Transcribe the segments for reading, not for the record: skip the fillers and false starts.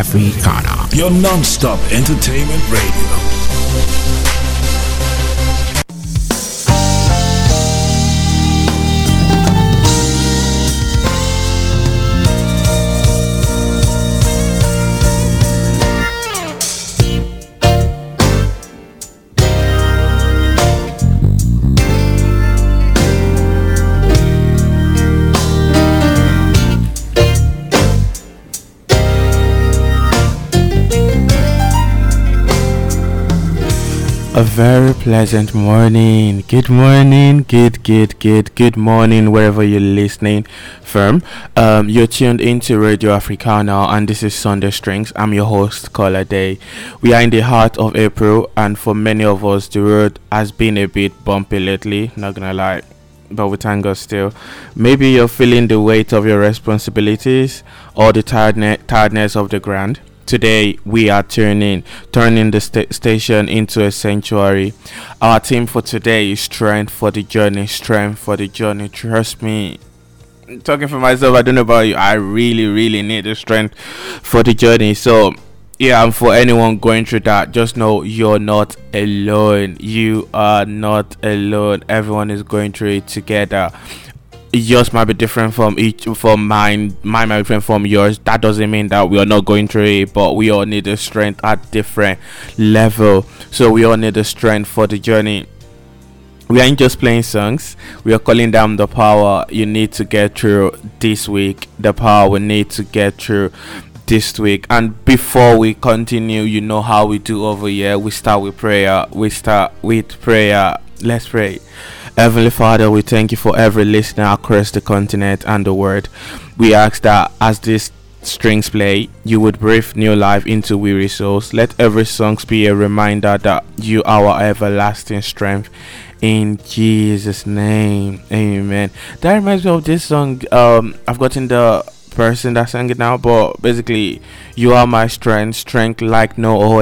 Africana. Your non-stop entertainment radio. A very pleasant morning. Good morning. Good morning wherever you're listening from. You're tuned into Radio Africana and this is Sunday Strings. I'm your host, Caller Day. We are in the heart of April and for many of us the road has been a bit bumpy lately, not gonna lie. But we thank God still. Maybe you're feeling the weight of your responsibilities or the tiredness of the grind. Today we are turning the station into a sanctuary. Our theme for today is strength for the journey. Trust me, talking for myself, I don't know about you, I really need the strength for the journey. So yeah, and for anyone going through that, just know you're not alone. You are not alone. Everyone is going through it together. Yours might be different from mine might be different from yours. That doesn't mean that we are not going through it, but we all need the strength at different level. So we all need the strength for the journey. We ain't just playing songs, we are calling down the power you need to get through this week, the power we need to get through this week. And before we continue, you know how we do over here. We start with prayer. Let's pray. Heavenly Father, we thank you for every listener across the continent and the world. We ask that as these strings play, you would breathe new life into weary souls. Let every song be a reminder that you are our everlasting strength. In Jesus' name, amen. That reminds me of this song. I've gotten the person that sang it now, but basically, you are my strength like no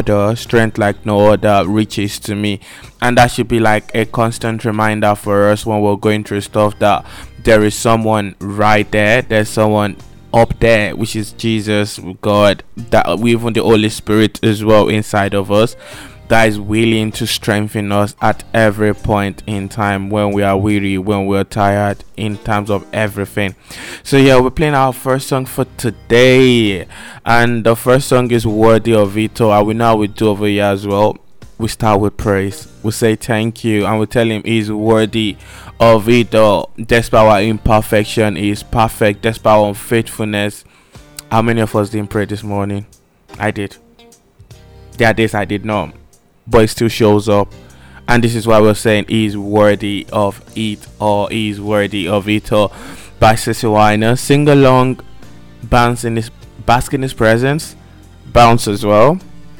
other reaches to me. And that should be like a constant reminder for us when we're going through stuff, that there is someone right there, there's someone up there, which is Jesus, God, that we even the Holy Spirit as well inside of us, that is willing to strengthen us at every point in time when we are weary, when we are tired, in terms of everything. So yeah, we're playing our first song for today, and the first song is Worthy of It All. And we know how we do over here as well. We start with praise. We say thank you and we tell him he's worthy of it all. Despite our imperfection, he is perfect. Despite our unfaithfulness. How many of us didn't pray this morning? I did. There are days I did not, but it still shows up. And this is why we're saying he's worthy of it all. He's worthy of it all. By Cece Winans. Sing along, bask in his presence, bounce as well,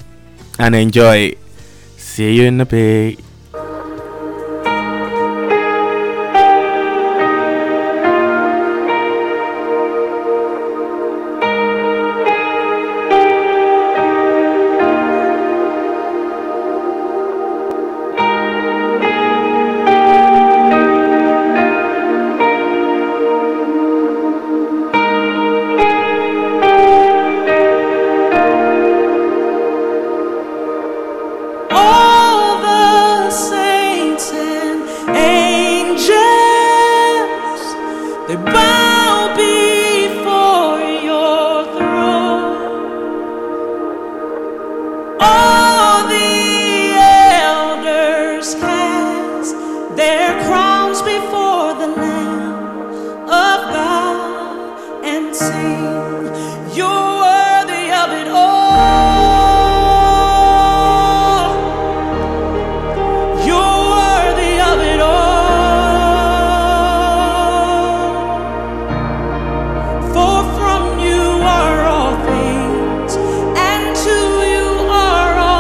and enjoy. See you in a bit. For from you are all things, and to you are all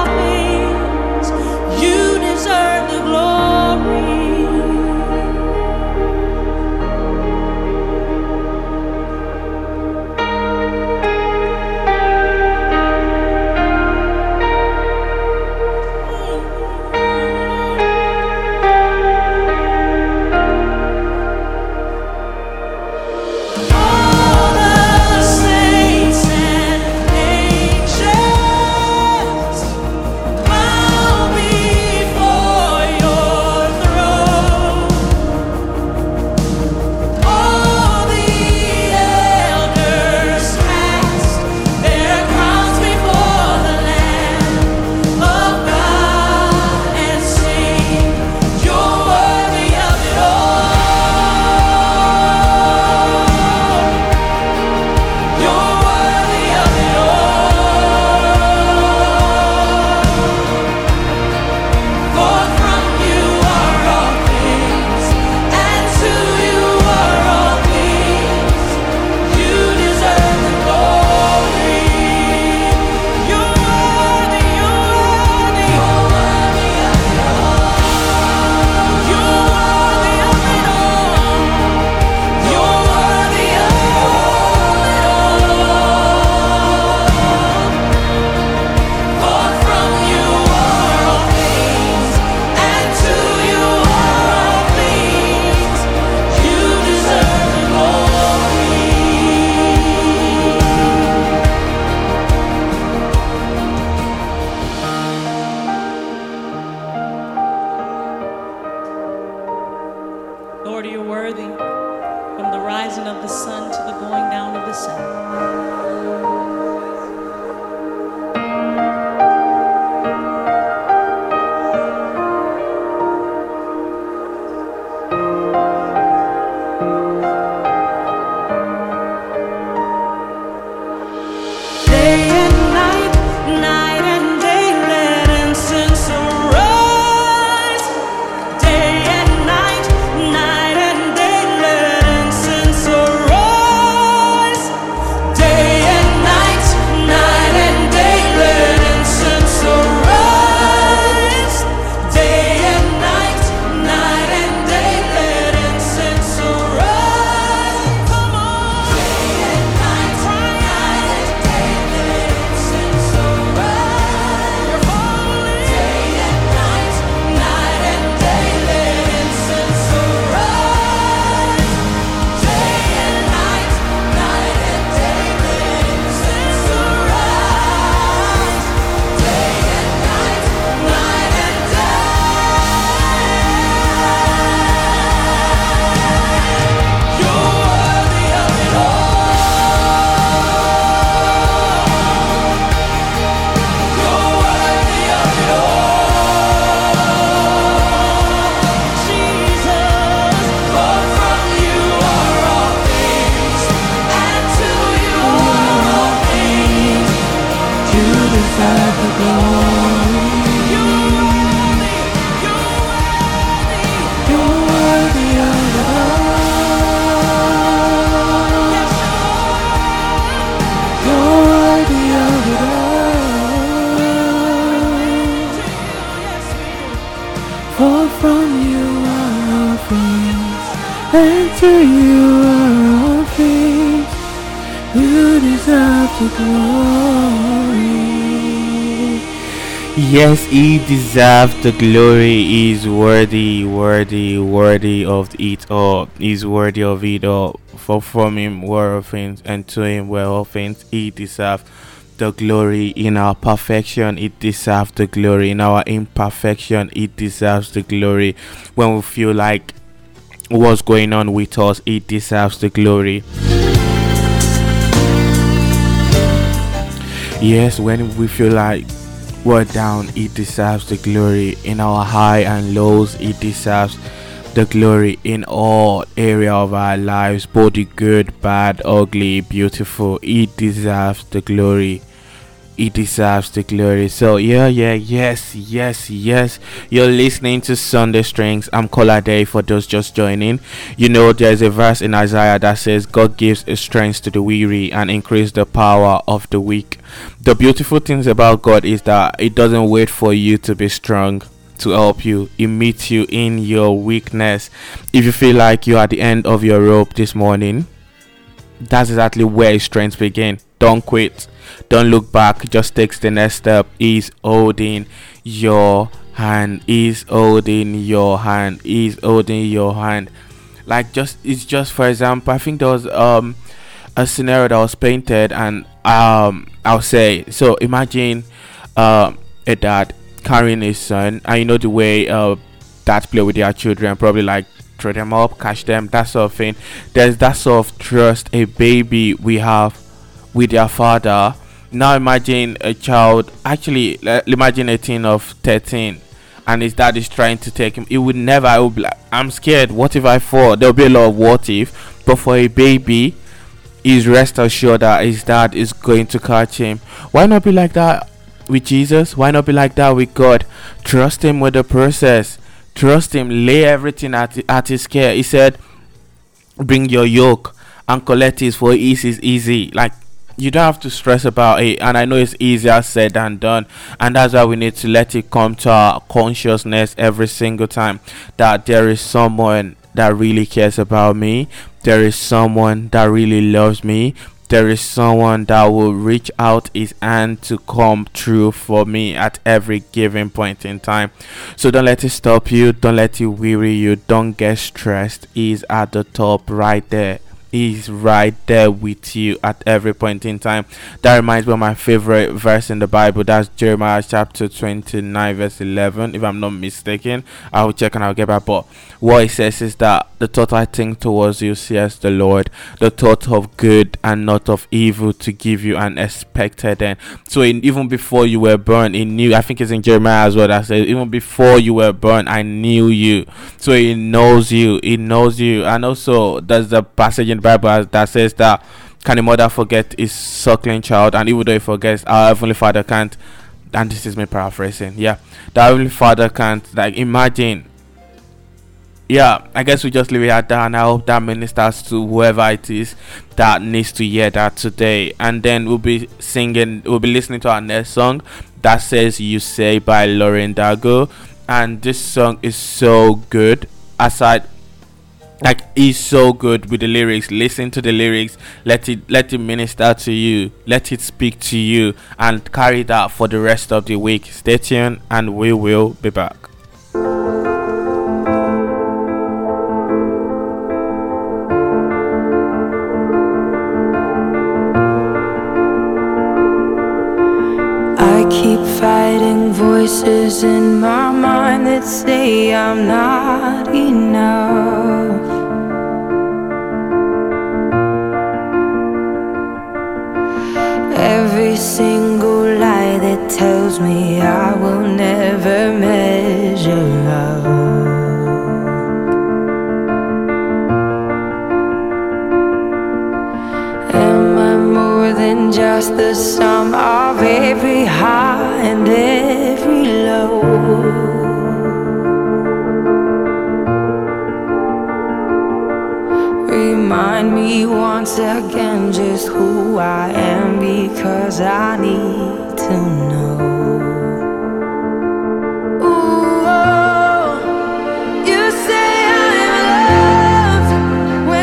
To you are all things. You deserve the glory. Yes, he deserves the glory. He is worthy, worthy, worthy of it all. He is worthy of it all. For from him were all things, and to him were all things. He deserves the glory. In our perfection, it deserves the glory. In our imperfection, it deserves the glory. When we feel like what's going on with us, it deserves the glory. Yes, when we feel like we're down, it deserves the glory. In our high and lows, it deserves the glory. In all area of our lives, both the good, bad, ugly, beautiful, it deserves the glory. It deserves the glory. So yes. You're listening to Sunday Strings. I'm Kolade for those just joining. You know, there's a verse in Isaiah that says God gives strength to the weary and increase the power of the weak. The beautiful things about God is that it doesn't wait for you to be strong to help you. It meets you in your weakness. If you feel like you're at the end of your rope this morning, that's exactly where strength begins. Don't quit. Don't look back. Just take the next step. He's holding your hand. He's holding your hand. He's holding your hand. Like it's just for example, I think there was a scenario that was painted, and I'll say, so imagine a dad carrying his son, and you know the way dads play with their children, probably like throw them up, catch them, that sort of thing. There's that sort of trust a baby we have with their father. Now imagine a child, actually imagine a teen of 13, and his dad is trying to take him. It would never, I would be like, I'm scared, what if I fall? There'll be a lot of what if. But for a baby, he's rest assured that his dad is going to catch him. Why not be like that with Jesus? Why not be like that with God? Trust him with the process. Trust him. Lay everything at his care. He said, bring your yoke and collect it, for ease is easy. Like, you don't have to stress about it, and I know it's easier said than done, and that's why we need to let it come to our consciousness every single time that there is someone that really cares about me. There is someone that really loves me. There is someone that will reach out his hand to come through for me at every given point in time. So don't let it stop you. Don't let it weary you. Don't get stressed. He's at the top right there. He's right there with you at every point in time. That reminds me of my favorite verse in the Bible. That's Jeremiah chapter 29 verse 11. If I'm not mistaken, I'll check and I'll get back. But what it says is that the thought I think towards you, says the Lord, the thought of good and not of evil, to give you an expected end. So even before you were born, he knew. I think it's in Jeremiah as well that says, even before you were born, I knew you. So he knows you. He knows you. And also there's the passage in the Bible that says that, can a mother forget his suckling child? And even though he forgets, our Heavenly Father can't. And this is me paraphrasing. Yeah, the Heavenly Father can't. Like, imagine. Yeah, I guess we just leave it at that, and I hope that ministers to whoever it is that needs to hear that today. And then we'll be listening to our next song that says You Say by Lauren Dago. And this song is so good. He's so good with the lyrics. Listen to the lyrics. Let it minister to you. Let it speak to you, and carry that for the rest of the week. Stay tuned, and we will be back. I keep fighting voices in my mind that say I'm not enough. Every single lie that tells me I will never measure up. Am I more than just the sum of every high and every low? Remind me once again just who I am, because I need to know. Ooh, oh, you say I'm loved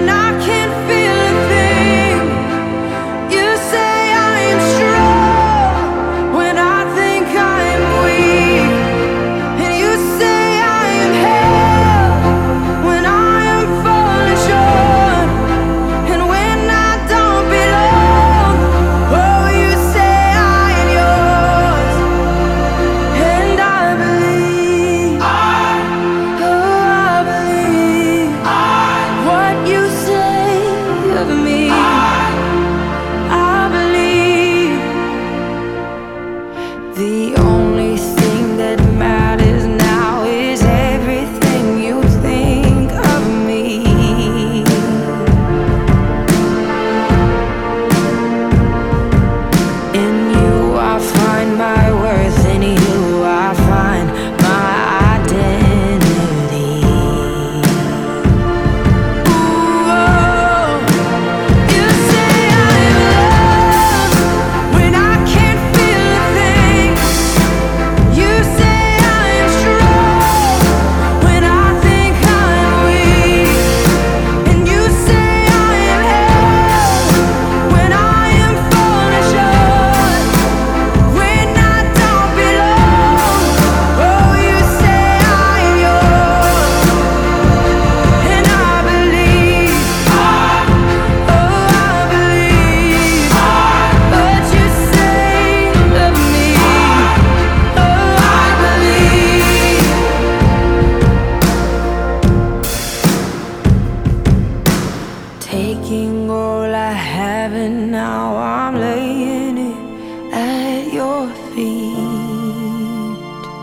your feet.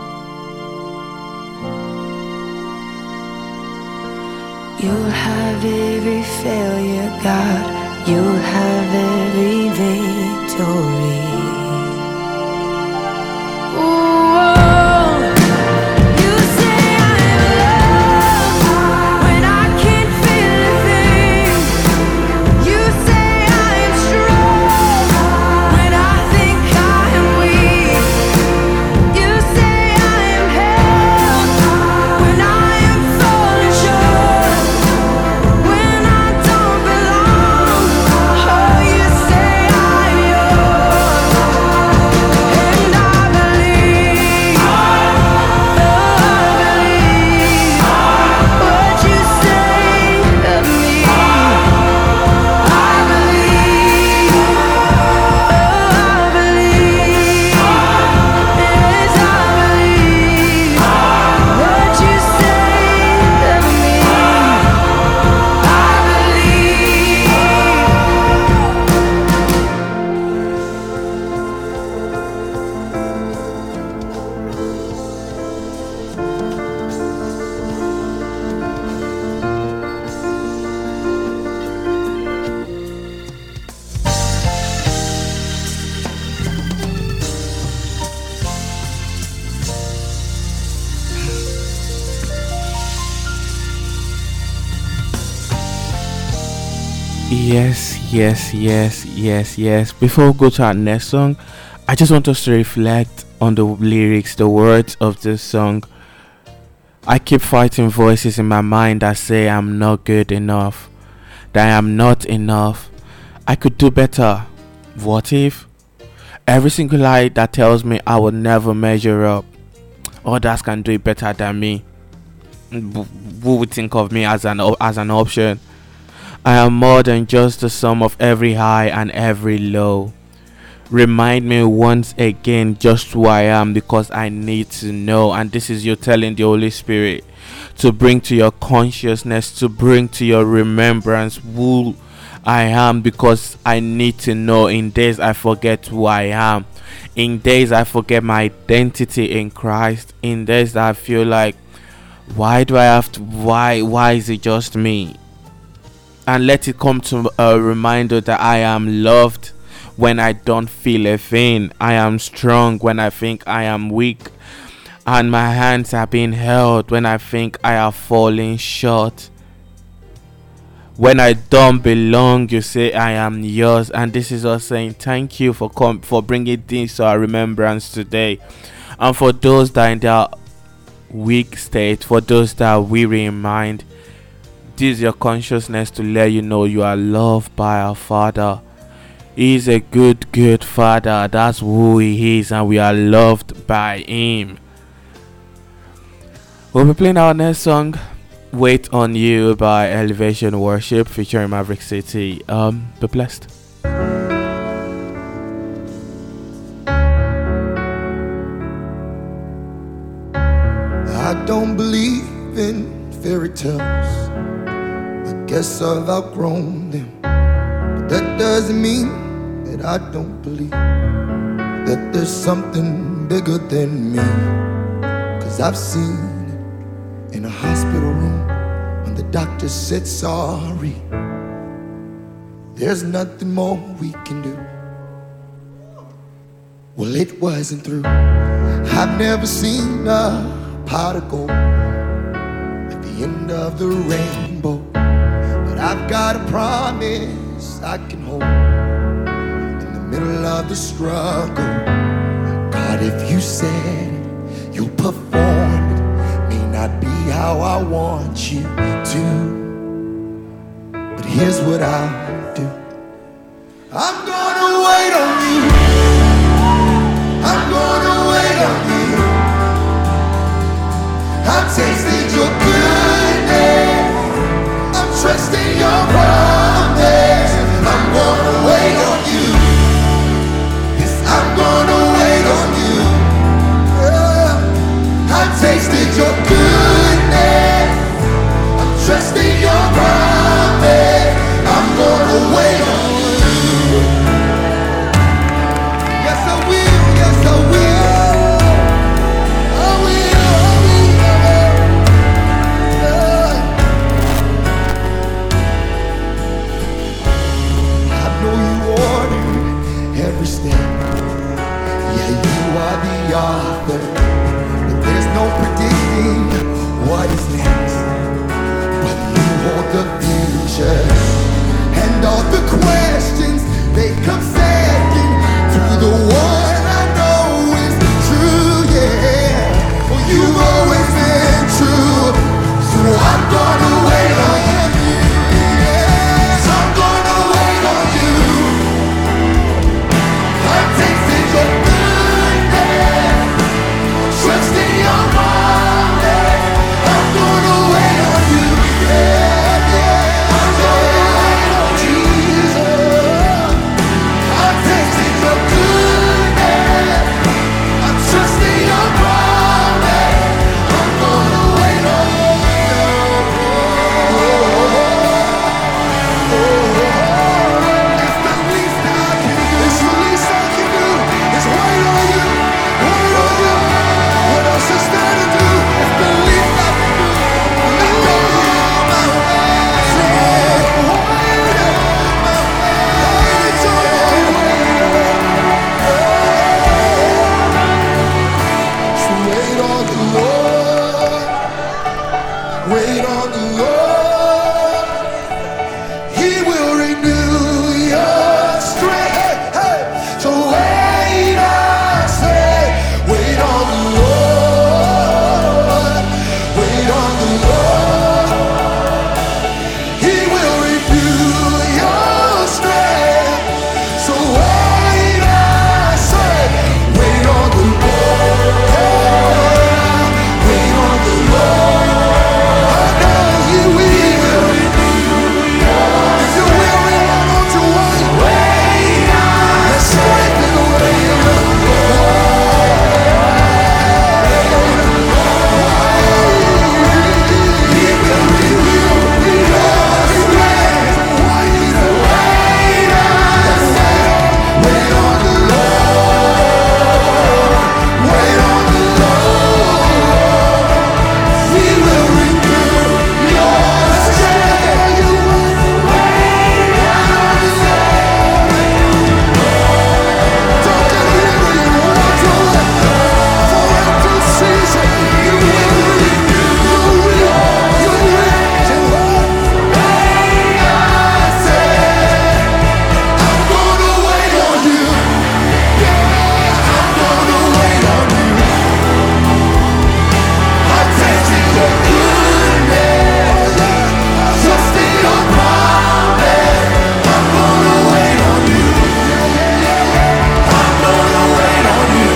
You'll have every failure, God. You'll have every victory. Yes. Before we go to our next song, I just want us to reflect on the lyrics, the words of this song. I keep fighting voices in my mind that say I'm not good enough, that I am not enough, I could do better. What if? Every single lie that tells me I will never measure up, others can do it better than me. Who would think of me as an option? I am more than just the sum of every high and every low. Remind me once again just who I am, because I need to know. And this is you telling the Holy Spirit to bring to your consciousness, to bring to your remembrance who I am, because I need to know. In days I forget who I am. In days I forget my identity in Christ. In days that I feel like, why do I have to, why is it just me? And let it come to a reminder that I am loved when I don't feel a thing. I am strong when I think I am weak. And my hands are being held when I think I are falling short. When I don't belong, you say I am yours. And this is us saying thank you for bringing this to our remembrance today. And for those that are in their weak state, for those that are weary in mind, this is your consciousness to let you know you are loved by our Father. He is a good Father. That's who He is, and we are loved by Him. We'll be playing our next song, Wait on You by Elevation Worship featuring Maverick City. Be blessed. I don't believe in fairy tales. Guess I've outgrown them, but that doesn't mean that I don't believe that there's something bigger than me. 'Cause I've seen it in a hospital room when the doctor said sorry. There's nothing more we can do. Well, it wasn't through. I've never seen a pot of gold at the end of the rainbow. I've got a promise I can hold in the middle of the struggle. God, if you said it, you'll perform it. May not be how I want you to, but here's what I'll do. I'm gonna wait on you. I'm gonna wait on you. I've tasted your goodness. Trusting your promise. I'm gonna wait on you. Yes, I'm gonna wait on you. I've tasted your goodness. I'm trusting your promise. I'm gonna wait on you. the author, but there's no predicting what is next. But you hold the future, and all the questions, they come second to the one I know is true, yeah. Well, you've always been true, so I'm gonna wait on you. Yes, I'm gonna wait on you. I'm tasting your goodness, trusting your promise. I'm gonna wait on you, yeah, yeah. I'm gonna wait on Jesus. I'm tasting your goodness, I'm trusting your promise. I'm gonna wait on you. It's the least I can do. It's the least I can do. It's wait on you, wait on you. What else is there to do? It's the least I can do. Let go of my way. Say, wait on my way. Wait on your way. So wait on the Lord. Wait on the Lord. He will renew your strength. Hey, hey. So wait, I say, wait on the Lord. Wait on the Lord. He will renew your strength. So wait, I say, wait on the Lord. Wait on the Lord. I know He will. If you're weary, why don't you wait? Let's strengthen the way of the He will renew your strength. Wait on the Lord. Wait on the Lord. He will renew your strength. You don't get weary in well-doing, for in due season you will reap, you reap. Say what? I'm gonna wait on you. Yeah, I'm gonna wait on you. I'm tasting your goodness, trusting your promise. I'm gonna wait on you. I'm gonna wait on you.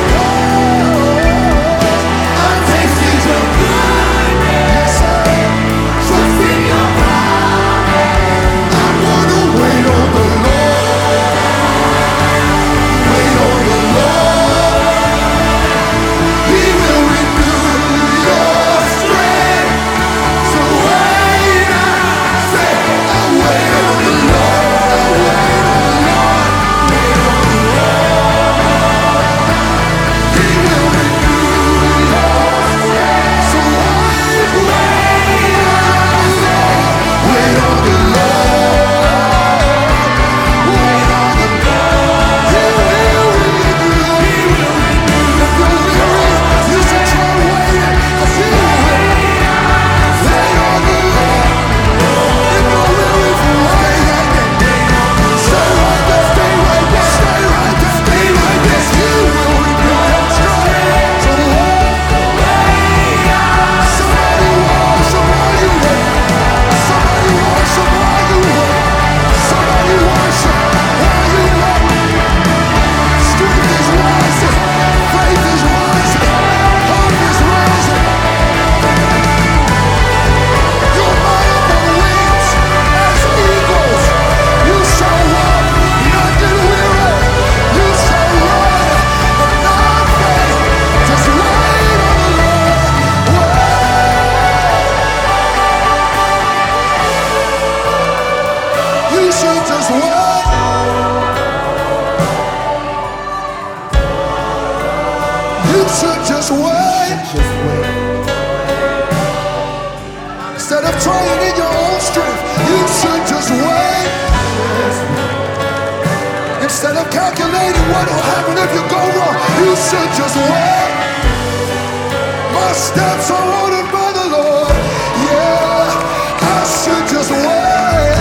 I'm tasting your goodness, trusting your promise. I'm gonna wait on the Lord. Wait on the Lord. He will renew your strength. So wait, I say, I wait on the Lord. I wait on the Lord. Wait on the Lord. He will renew your strength. So wait, I say, wait on the Lord. Wait on the Lord. He will renew. If you're weary, you should try waiting, 'cause He will. Wait on the Lord. If you're weary from waiting, stay right there, stay right there, stay right there, stay right there. He will renew your strength. So somebody worship while you wait. Somebody worship while you wait. Somebody worship while you wait. Strength is rising, faith is rising, hope is rising. You'll mount up on wings as eagles. You shall walk, not get weary. You shall run, but not faint. Just wait on the Lord. Wait. You should just wait. You should just wait. Instead of trying in your own strength, you should just wait. Instead of calculating what will happen if you go wrong, you should just wait. My steps are ordered by the Lord. Yeah, I should just wait.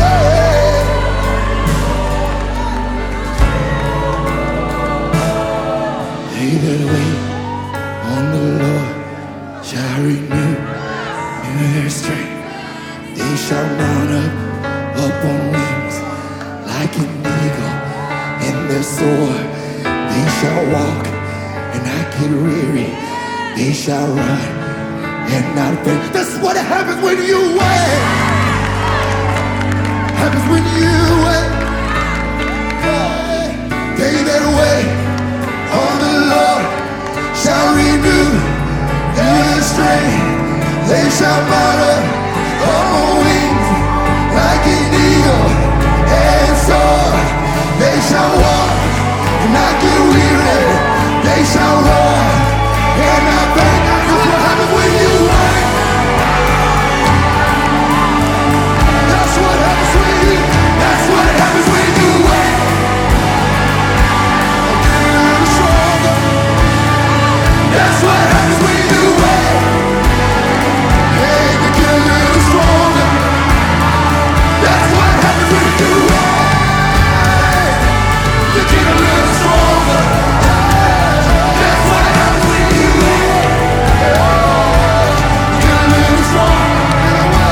They that wait on the Lord shall renew their strength. They shall mount up on wings like an eagle. In their soar, they shall walk and not get weary. They shall run and not faint. That's what happens when you wait. Happens when you wait. They that wait on the Lord shall renew their strength. They shall mount up on wings like an eagle and soar. They shall walk and not get weary. They shall run and not faint. That's what happens when you wait. That's what happens when you. That's what happens when you wait. Get a little stronger. That's what happens when you wait. Hey, you get a little stronger. That's what happens when you wait. You get a little stronger. That's what happens when you wait. You get a little stronger.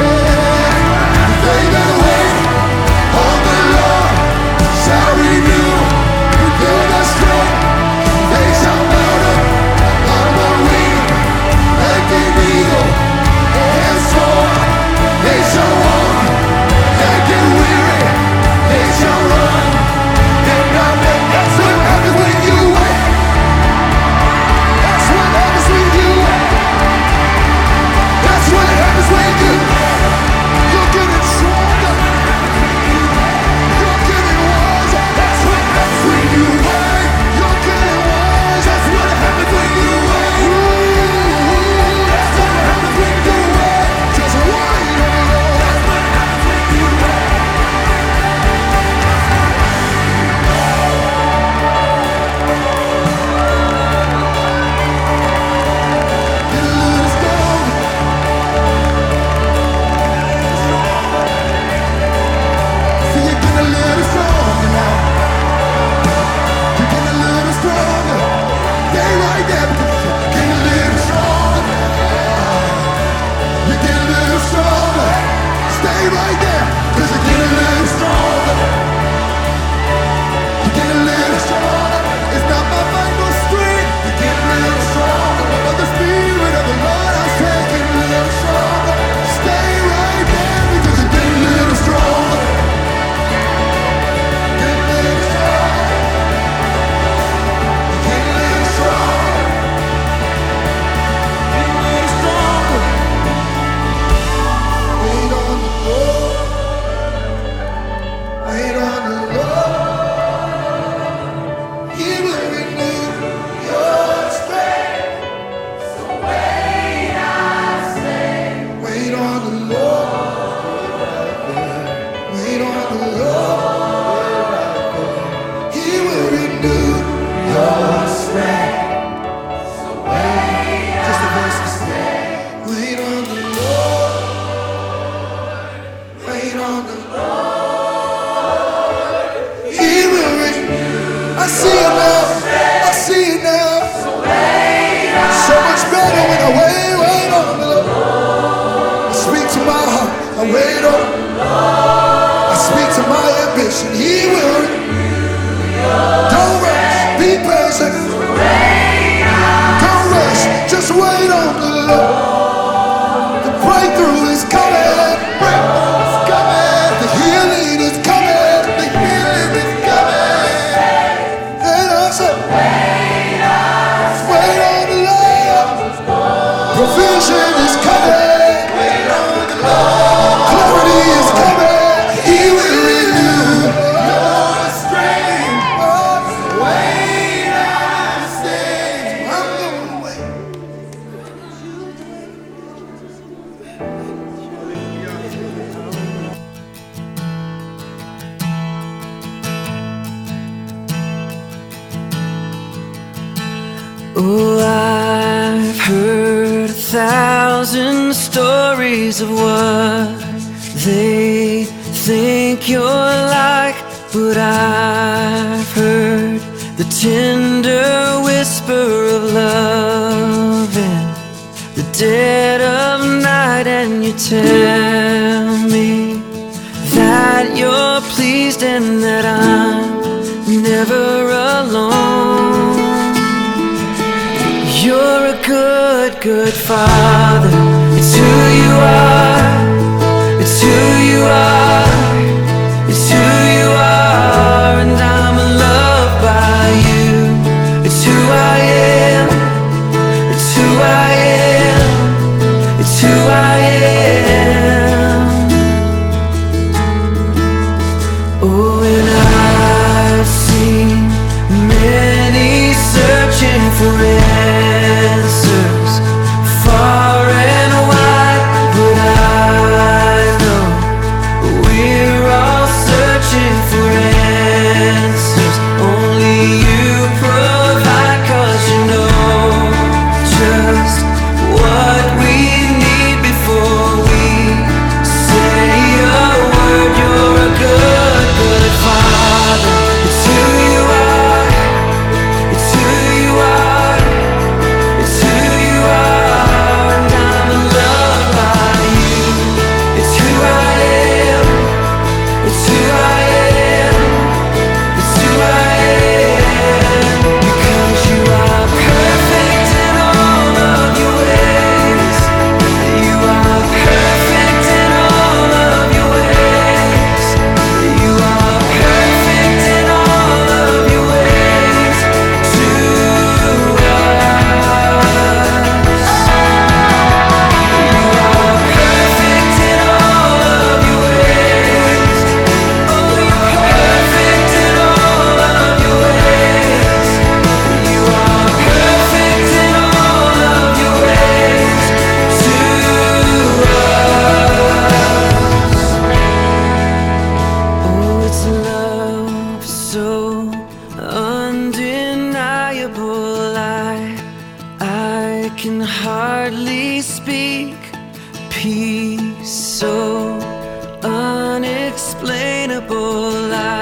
They that wait on the Lord shall renew their strength. They shall mount up on wings like an eagle and soar. They shall walk and get weary. They shall run. That's what happens when you wait. That's what happens when you wait. That's what happens when you're getting stronger. You're getting wiser. That's what happens when you wait. You're getting wise. That's what happens when you wait. That's what happens when you wait. Just wait on the Lord. That's what happens when you wait. Get a little stronger. See, you're getting a little stronger now. You're getting a little stronger. Stay right there because you're getting a little stronger. You're getting a little stronger. Stay right there because you're getting a little stronger. You're getting a little stronger. It's not by might nor strength. You're getting a little stronger. But the Spirit of the Lord, I say, getting a little stronger. Stay right there because you're getting a little stronger. Getting a little stronger. Getting a little stronger. Getting a little stronger. Wait on the Lord. heard 1,000 stories of what they think you're like, but I've heard the tender whisper of love in the dead of night, and you tell me that you're pleased and that I'm never alone. You're a good, good father. It's who you are. It's who you are. It's who you are, and I'm loved by you. It's who I am. It's who I am. It's who I am. Oh, and I've seen many searching for answers far and wide, but I know we're all searching for answers. Only you provide, 'cause you know just what we need before we say a word. You're a good, good father. It's who you are. It's who you are. It's who you are, and I'm loved by you. It's who I am. It's who I am. It's who I am. Because you are perfect in all of your ways. You are perfect in all of your ways. You are perfect in all of your ways to us. You are perfect in all of your ways. Oh, you're perfect in all of your ways. You are perfect in all of your ways to us. Oh, it's love so undeniable. I can hardly speak. Peace so unexplainable.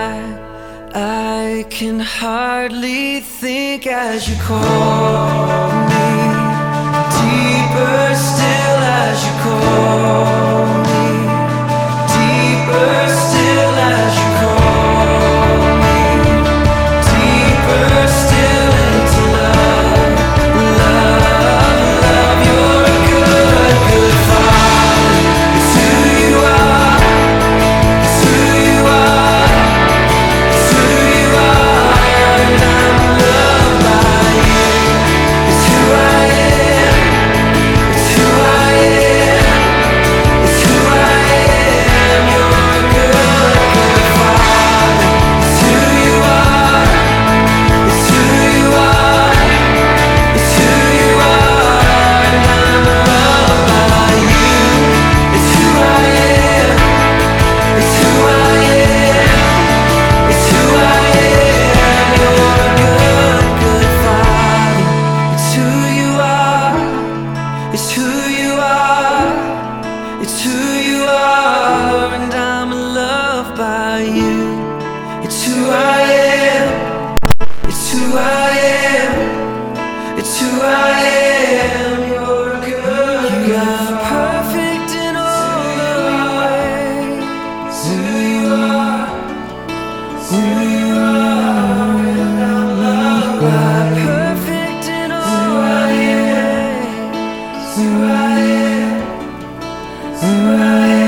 I can hardly think as you call me. Deeper still as you call me. Deeper still as you call me. Deeper still into love. Love, love, you're a good, good father. It's who you are. It's who you are. It's who you are, and I'm loved by you. It's who I am. It's who I am. It's who I am. You're a good, good father. It's who you are. It's who you are. It's who you are, and I'm loved by you. It's who I am. It's who I am. It's who I am. You're a good, good father. It's who you are. It's who you are. It's who you are, and I'm loved by you. It's who I am. It's who I am. It's who I am. You're a good, you are perfect in all of your ways. Who you are. Who you are, and I'm loved by you. Perfect in all of your ways. Who I am. Who I am.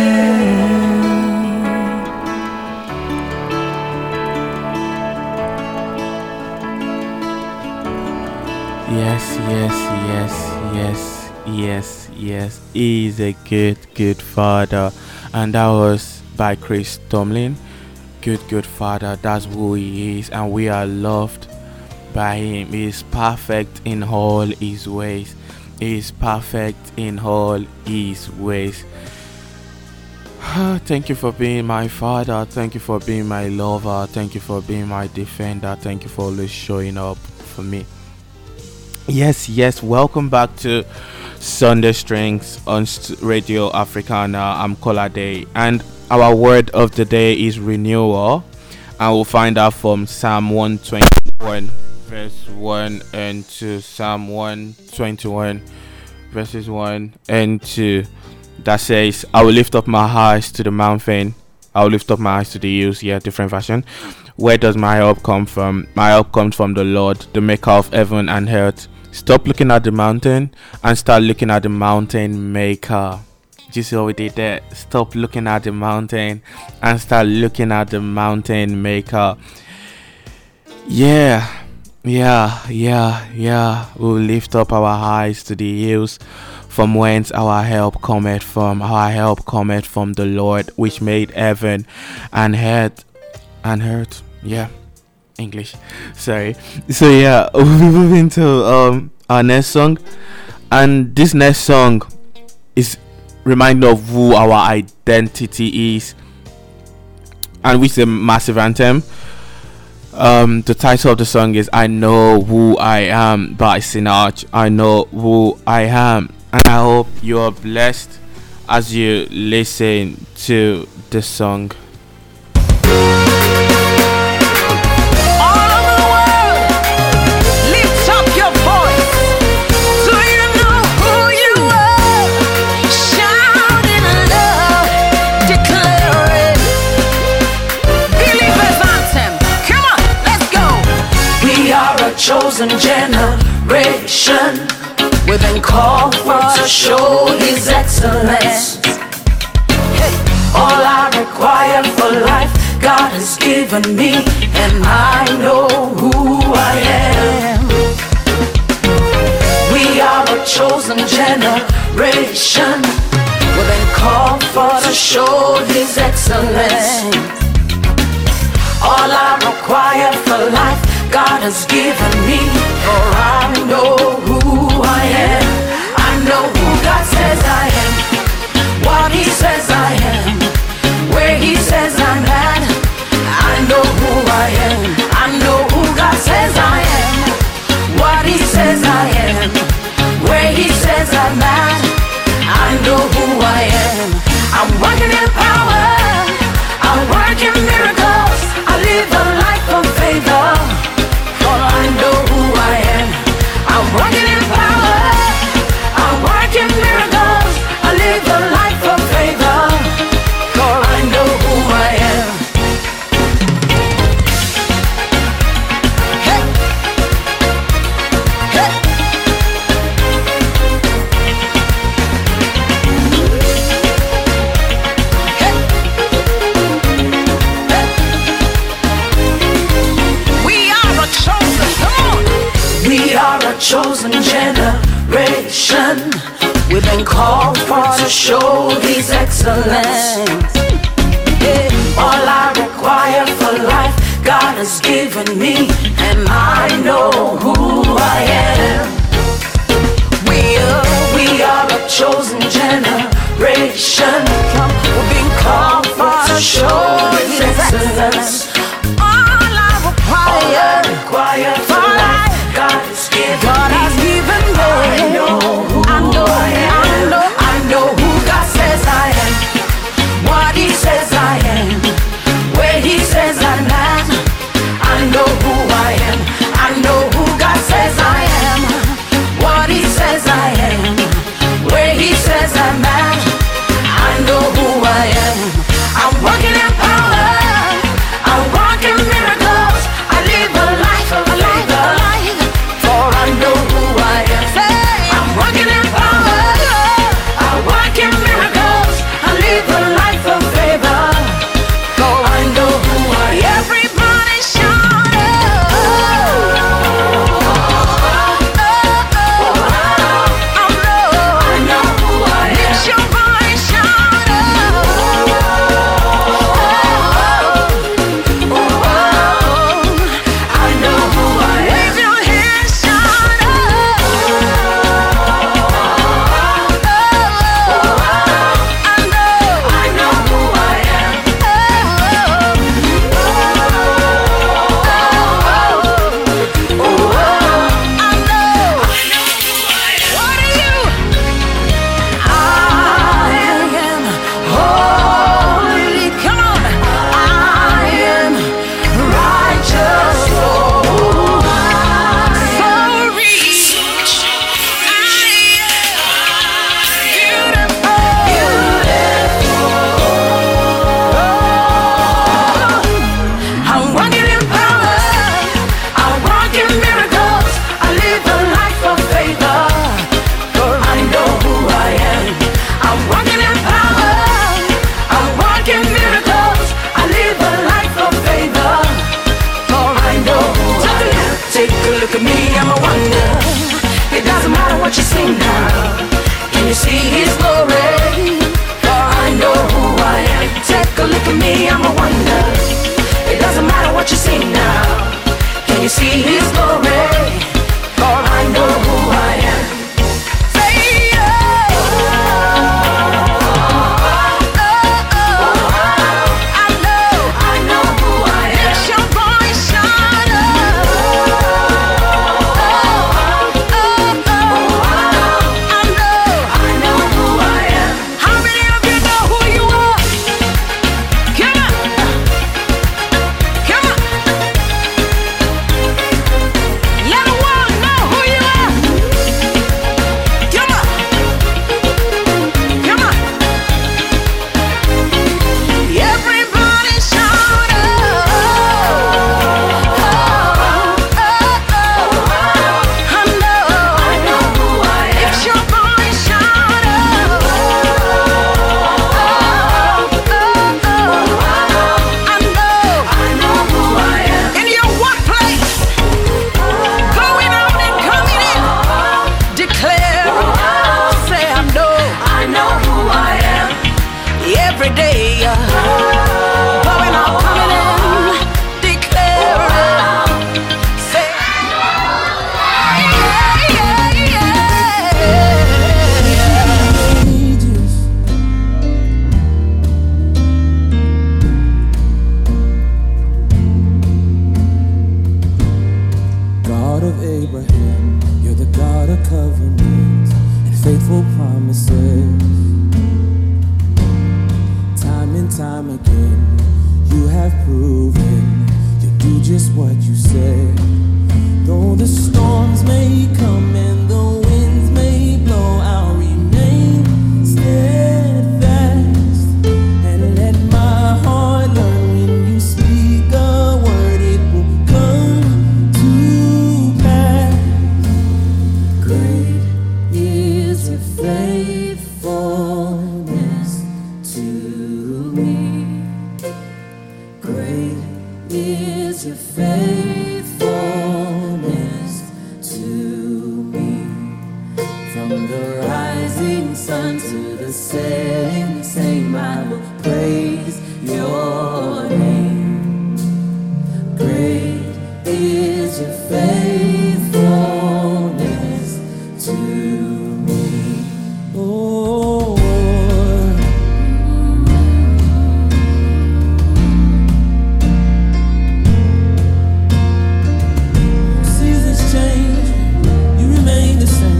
Yes, yes, yes, yes, yes, yes. He is a good, good father. And that was by Chris Tomlin. Good, good father. That's who he is. And we are loved by him. He is perfect in all his ways. He is perfect in all his ways. Thank you for being my father. Thank you for being my lover. Thank you for being my defender. Thank you for always showing up for me. Yes. Welcome back to Sunday Strings on Radio Africana. I'm Kolade, and our word of the day is renewal. And we'll find out from Psalm 121, verse 1 and 2. Psalm 121, verses 1 and 2. That says, I will lift up my eyes to the mountain. I will lift up my eyes to the hills. Yeah, different version. Where does my help come from? My help comes from the Lord, the maker of heaven and earth. Stop looking at the mountain and start looking at the mountain maker. Do you see what we did there? Stop looking at the mountain and start looking at the mountain maker. Yeah. We'll lift up our eyes to the hills, from whence our help cometh from. Our help cometh from the Lord, which made heaven and earth. Yeah. English, sorry. So yeah, we'll be moving to our next song, and this next song is reminder of who our identity is, and which is a massive anthem. The title of the song is "I Know Who I Am" by Sinach. I know who I am, and I hope you are blessed as you listen to the song. Chosen generation, we've been called for to show His excellence. Hey. All I require for life, God has given me, and I know who I am. We are a chosen generation, we've been called for to show His excellence. All I require for life, God has given me, for I know who I am. I know who God says I am, what He says I am, where He says I'm at. I know who I am. I know who God says I am, what He says I am, where He says I'm at. I know who I am. I'm working in power, I work in miracles, I live a life of favor. I know who I am. I'm working in power, I work in miracles, I live a life of favor, for I know who I am. Hey. Hey. Hey. We are a chosen generation, we've been called for to show His excellence. Yeah. All I require for life, God has given me, and I know who I am. We are a chosen generation, we've been called for to show His excellence. All I require for life, God has given me. I know who I am. I know who God says I am, what He says I am, where He says I'm at. I know who I am. I know who God says I am, faithful promises. Time and time again, you have proven you do just what you said. Though the storms may come and the winds may blow, I'll remain steadfast and let my heart learn when you speak a word, it will come to pass. Great is your faithfulness to me. Great is your faithfulness to me. From the rising sun to the setting same, I will praise your name. Great is your faithfulness to me. Oh, seasons change, you remain the same.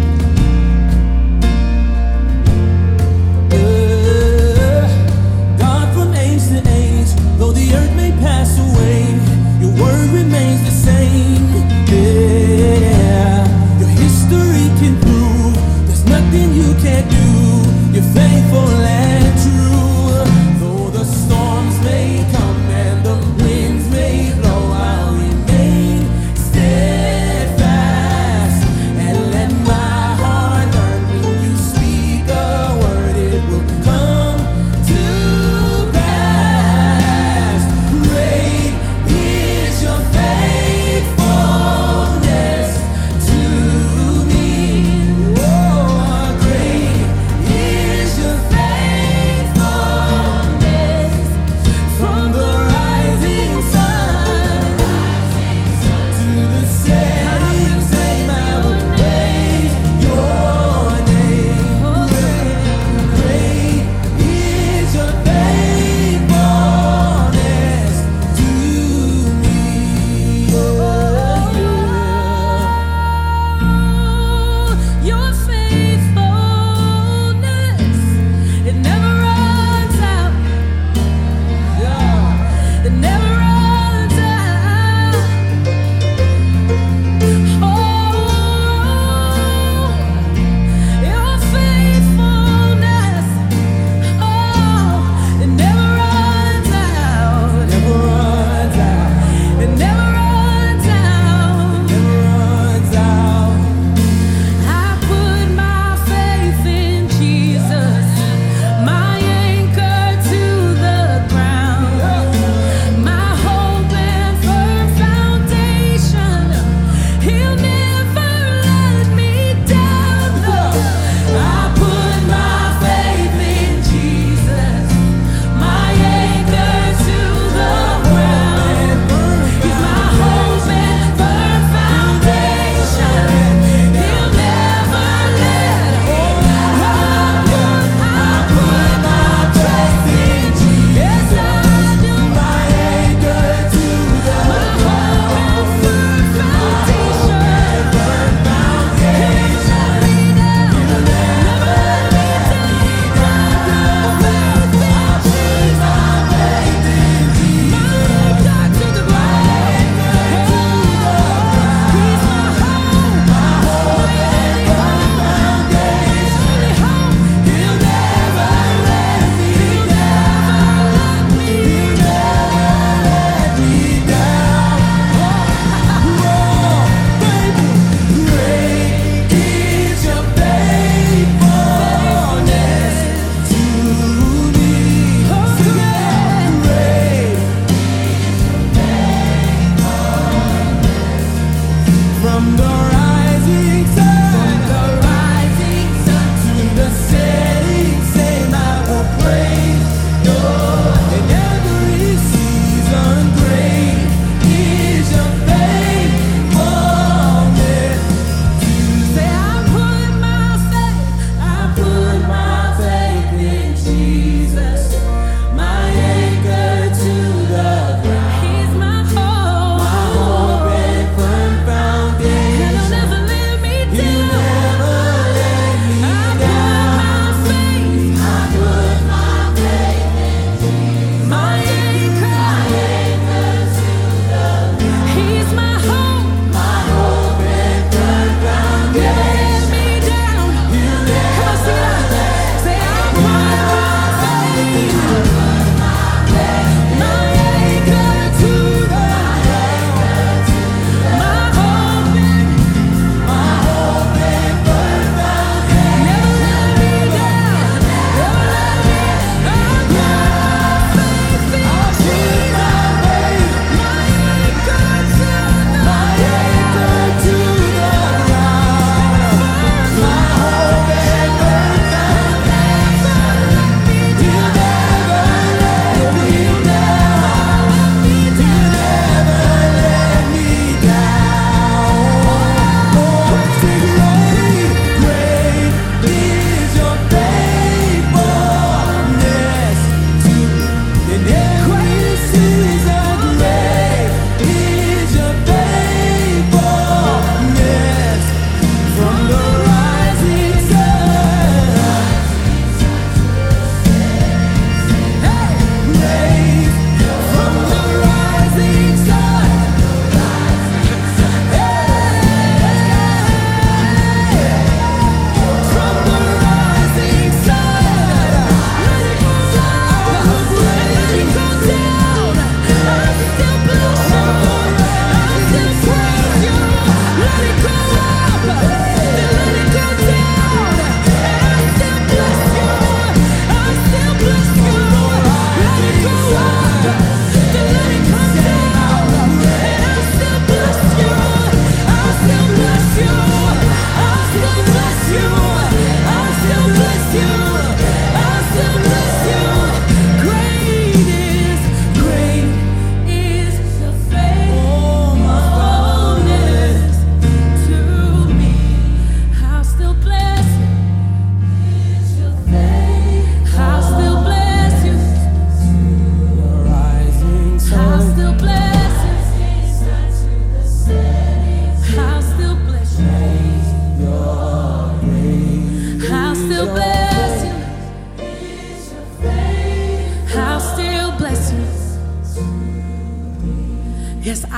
God from age to age, though the earth may pass away, your word remains the same. Yeah, your history can prove there's nothing you can't do. You're faithful and true. Though the storms may come and the winds may blow, I'll remain steadfast and let my heart learn when you speak a word, it will come to pass. Great is your faithfulness to me. Oh, great is your faithfulness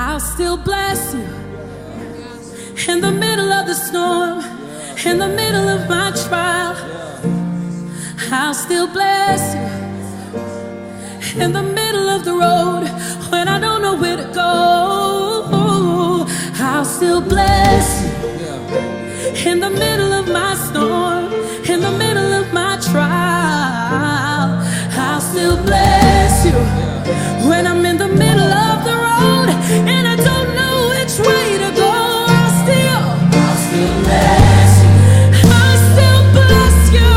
I'll still bless you in the middle of the storm, in the middle of my trial. I'll still bless you in the middle of the road when I don't know where to go. I'll still bless you in the middle of my storm, in the middle of my trial. I'll still bless you when I'm in the middle of the road and I don't know which way to go. I'll still bless you. I'll still bless you.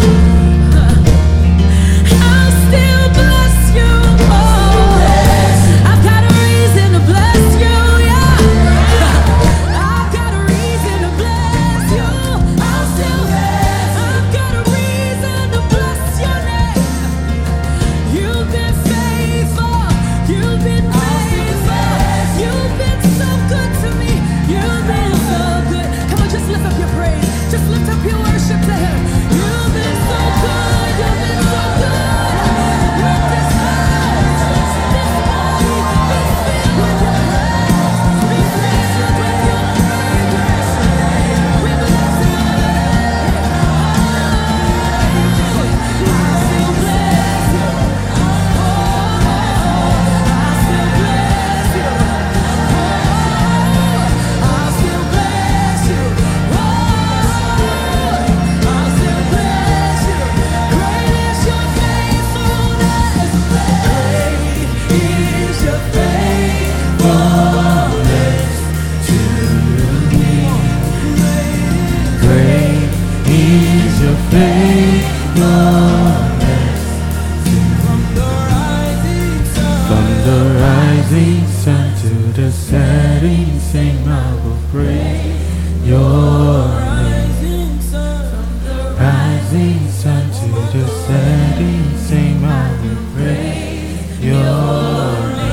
I'll still bless you. Oh, I've got a reason to bless you, yeah. I've got a reason to bless you. I've got a reason to bless your name. You've been faithful. You've been faithful. You've been so good to me. You've been so good. Come on, just lift up your praise. Just lift up your worship to Him. You've been so good. You've been so good. With this house, this body, be filled with your praise. Be filled with your fragrance. We bless you. I'll still bless you. I'll still bless you. I'll still bless you. I'll still bless you. Great is your faithfulness. Great is your faithfulness to me. Great is your faithfulness. From the rising sun. From the rising sun to the setting sun, I will praise your Rising sun. rising sun to the setting sun. I will praise your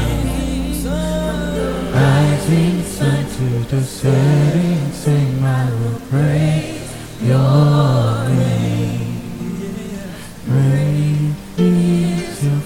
rising sun to the setting sun. I will praise your name. Great is your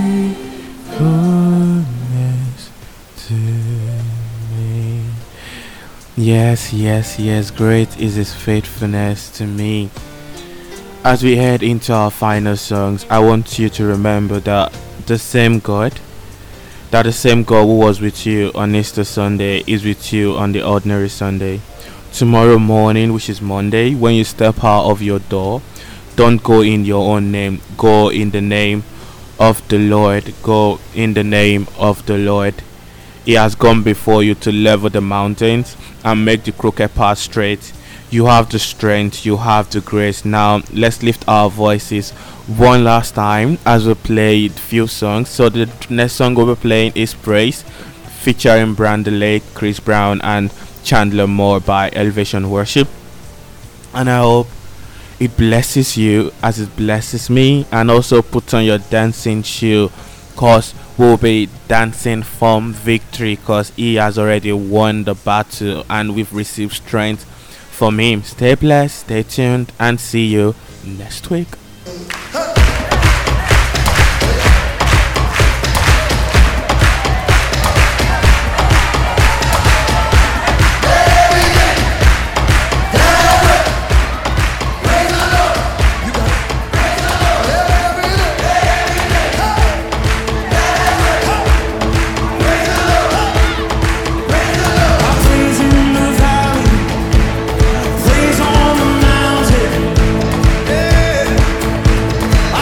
faithfulness to me. Yes, yes, yes, great is His faithfulness to me. As we head into our final songs, I want you to remember that the same God who was with you on Easter Sunday is with you on the ordinary Sunday. Tomorrow morning, which is Monday, when you step out of your door, don't go in your own name. Go in the name of the Lord. Go in the name of the Lord. He has gone before you to level the mountains and make the crooked path straight. You have the strength. You have the grace. Now, let's lift our voices one last time as we play a few songs. So the next song we'll be playing is Praise, featuring Brandon Lake, Chris Brown, and Chandler Moore by Elevation Worship. And I hope it blesses you as it blesses me. And also put on your dancing shoe, cause we'll be dancing from victory, cause He has already won the battle and we've received strength from Him. Stay blessed, stay tuned, and see you next week. Praise in the valley, praise on the mountain.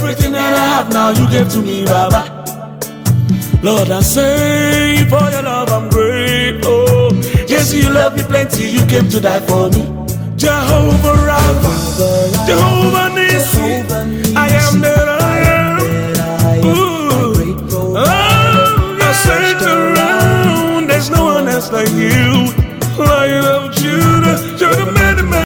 Everything that I have now, you gave to me, Baba. Lord, I say for your love, I'm grateful. Yes, you love me plenty, you came to die for me. Jehovah Rapha, Jehovah Nissi, I am that I am. Ooh, oh, I search around, there's no one else like you.